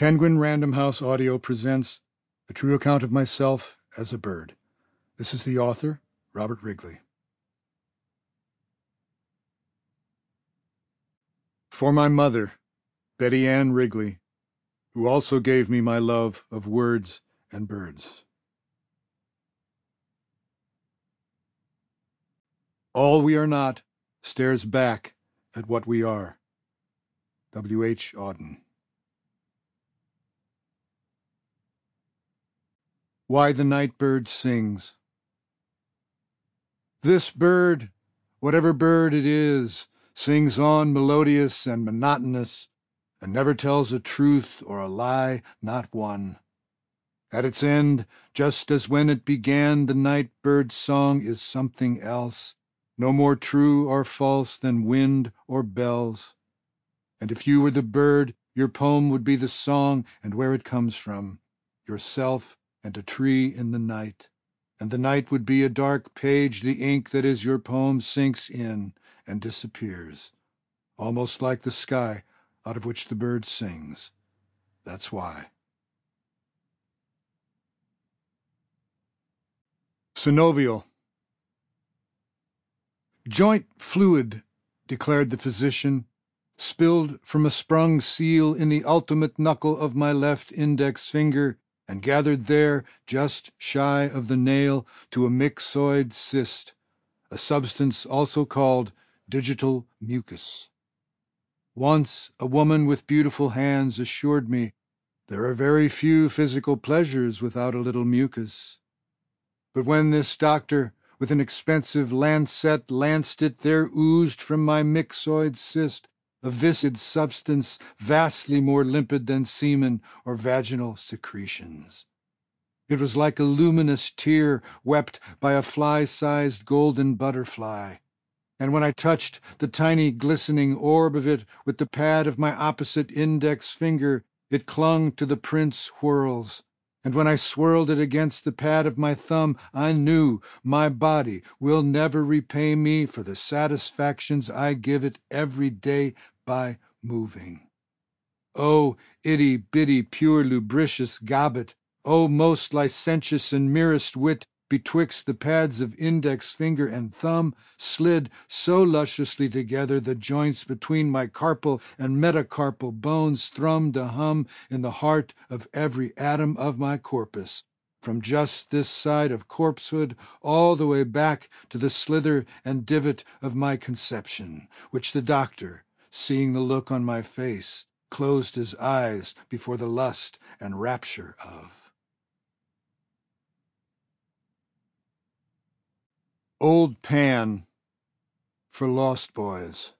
Penguin Random House Audio presents a true account of myself as a bird. This is the author, Robert Wrigley. For my mother, Betty Ann Wrigley, who also gave me my love of words and birds. All we are not stares back at what we are. W. H. Auden. Why the Night Bird Sings. This bird, whatever bird it is, sings on melodious and monotonous, and never tells a truth or a lie, not one. At its end, just as when it began, the night bird's song is something else, no more true or false than wind or bells. And if you were the bird, your poem would be the song and where it comes from, yourself and a tree in the night. And the night would be a dark page the ink that is your poem sinks in and disappears, almost like the sky out of which the bird sings. That's why. Synovial. Joint fluid, declared the physician, spilled from a sprung seal in the ultimate knuckle of my left index finger and gathered there, just shy of the nail, to a myxoid cyst, a substance also called digital mucus. Once a woman with beautiful hands assured me there are very few physical pleasures without a little mucus. But when this doctor, with an expensive lancet, lanced it, there oozed from my myxoid cyst a viscid substance vastly more limpid than semen or vaginal secretions. It was like a luminous tear wept by a fly-sized golden butterfly, and when I touched the tiny glistening orb of it with the pad of my opposite index finger, it clung to the Prince whirls. And when I swirled it against the pad of my thumb, I knew my body will never repay me for the satisfactions I give it every day by moving. O itty-bitty pure lubricious gobbet, O most licentious and merest wit, betwixt the pads of index finger and thumb, slid so lusciously together the joints between my carpal and metacarpal bones thrummed a hum in the heart of every atom of my corpus, from just this side of corpsehood all the way back to the slither and divot of my conception, which the doctor, seeing the look on my face, closed his eyes before the lust and rapture of. Old Pan, for Lost Boys.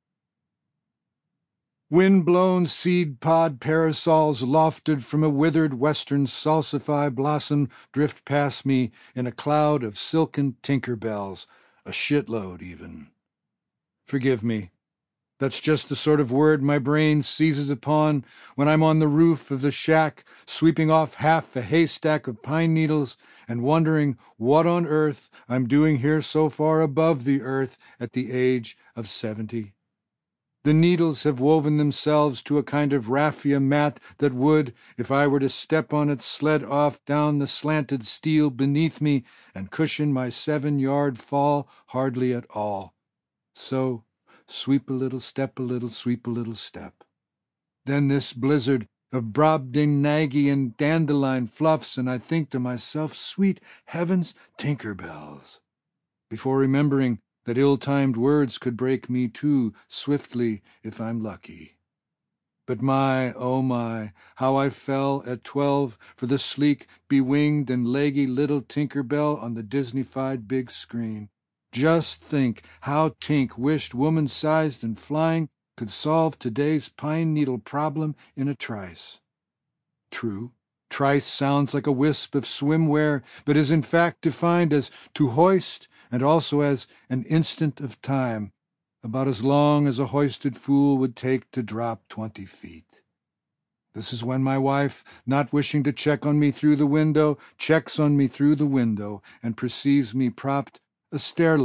Wind-blown seed-pod parasols lofted from a withered western salsify blossom drift past me in a cloud of silken tinkerbells, a shitload even. Forgive me. That's just the sort of word my brain seizes upon when I'm on the roof of the shack, sweeping off half a haystack of pine needles and wondering what on earth I'm doing here so far above the earth at the age of 70. The needles have woven themselves to a kind of raffia mat that would, if I were to step on it, sled off down the slanted steel beneath me and cushion my 7-yard fall hardly at all. So, sweep a little, step a little, sweep a little, step. Then this blizzard of Brobdingnagian dandelion fluffs, and I think to myself, sweet heavens, Tinkerbells, before remembering that ill-timed words could break me too swiftly if I'm lucky. But my, oh my, how I fell at 12 for the sleek, bewinged, and leggy little Tinkerbell on the Disney-fied big screen. Just think how Tink wished woman-sized and flying could solve today's pine needle problem in a trice. True, trice sounds like a wisp of swimwear, but is in fact defined as to hoist and also as an instant of time, about as long as a hoisted fool would take to drop 20 feet. This is when my wife, not wishing to check on me through the window, checks on me through the window and perceives me propped, a stair-like,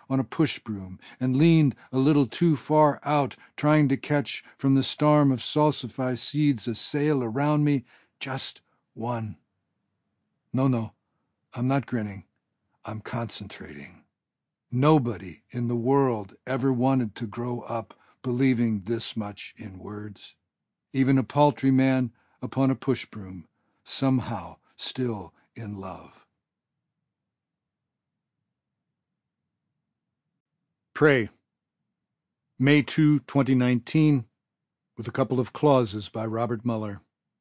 on a push-broom and leaned a little too far out, trying to catch from the storm of salsify seeds a sail around me, just one. No, I'm not grinning. I'm concentrating. Nobody in the world ever wanted to grow up believing this much in words. Even a paltry man upon a push-broom, somehow still in love. Pray. May 2, 2019, with a couple of clauses by Robert Mueller.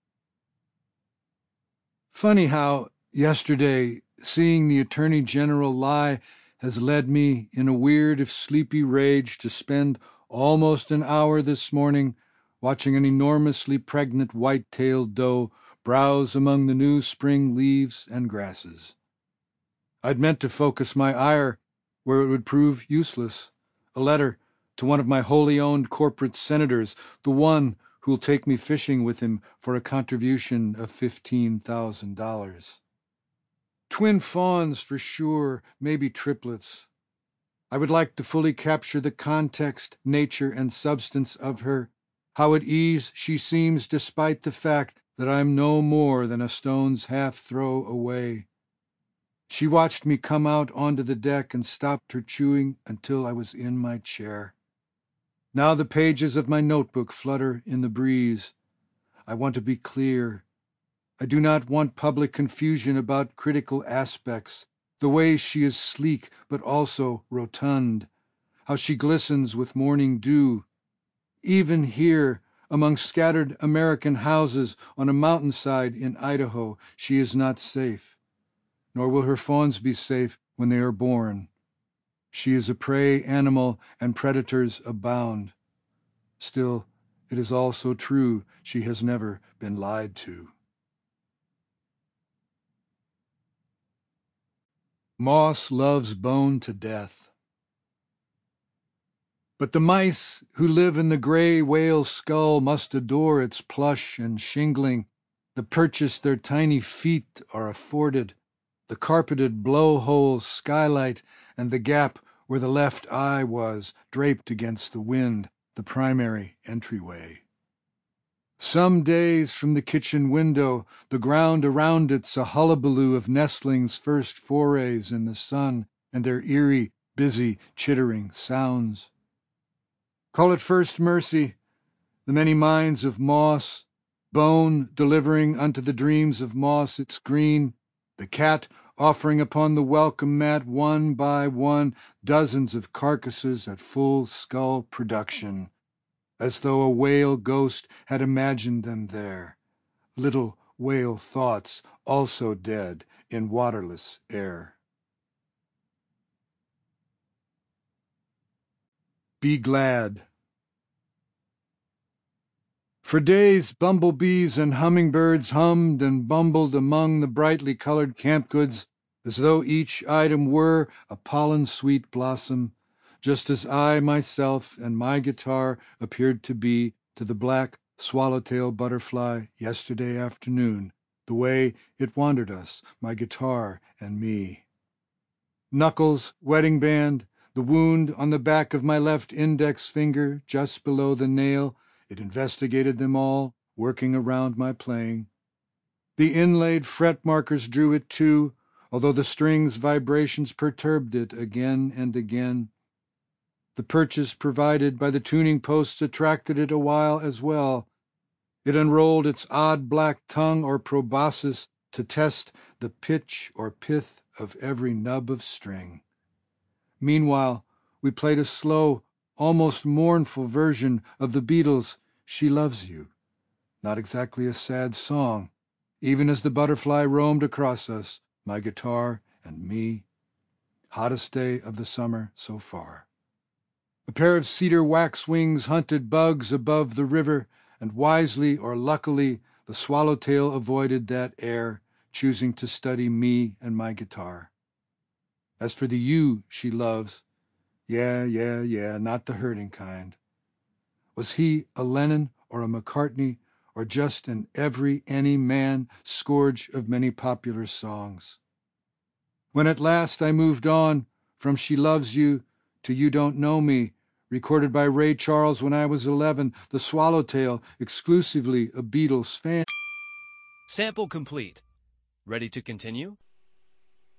Funny how, yesterday, seeing the Attorney General lie has led me, in a weird if sleepy rage, to spend almost an hour this morning watching an enormously pregnant white-tailed doe browse among the new spring leaves and grasses. I'd meant to focus my ire where it would prove useless, a letter to one of my wholly owned corporate senators, the one who'll take me fishing with him for a contribution of $15,000. Twin fawns for sure, maybe triplets. I would like to fully capture the context, nature, and substance of her, how at ease she seems despite the fact that I'm no more than a stone's half throw away. She watched me come out onto the deck and stopped her chewing until I was in my chair. Now the pages of my notebook flutter in the breeze. I want to be clear. I do not want public confusion about critical aspects, the way she is sleek but also rotund, how she glistens with morning dew. Even here, among scattered American houses on a mountainside in Idaho, she is not safe, nor will her fawns be safe when they are born. She is a prey animal, and predators abound. Still, it is also true she has never been lied to. Moss loves bone to death. But the mice who live in the gray whale's skull must adore its plush and shingling, the purchase their tiny feet are afforded, the carpeted blowhole skylight, and the gap where the left eye was, draped against the wind, the primary entryway. Some days from the kitchen window, the ground around it's a hullabaloo of nestlings' first forays in the sun and their eerie, busy, chittering sounds. Call it first mercy, the many minds of moss, bone delivering unto the dreams of moss its green, the cat offering upon the welcome mat one by one dozens of carcasses at full skull production, as though a whale ghost had imagined them there, little whale thoughts also dead in waterless air. Be glad. For days, bumblebees and hummingbirds hummed and bumbled among the brightly colored camp goods, as though each item were a pollen-sweet blossom, just as I myself and my guitar appeared to be to the black swallowtail butterfly yesterday afternoon, the way it wandered us, my guitar and me. Knuckles, wedding band, the wound on the back of my left index finger, just below the nail, it investigated them all, working around my playing. The inlaid fret markers drew it too, although the string's vibrations perturbed it again and again. The purchase provided by the tuning posts attracted it a while as well. It unrolled its odd black tongue or proboscis to test the pitch or pith of every nub of string. Meanwhile, we played a slow, almost mournful version of the Beatles' She Loves You. Not exactly a sad song, even as the butterfly roamed across us, my guitar and me. Hottest day of the summer so far. A pair of cedar waxwings hunted bugs above the river, and wisely or luckily the swallowtail avoided that air, choosing to study me and my guitar. As for the you she loves, yeah, not the hurting kind. Was he a Lennon or a McCartney, or just an any man scourge of many popular songs? When at last I moved on from She Loves You to You Don't Know Me, recorded by Ray Charles when I was 11, The Swallowtail, exclusively a Beatles fan. Sample complete. Ready to continue?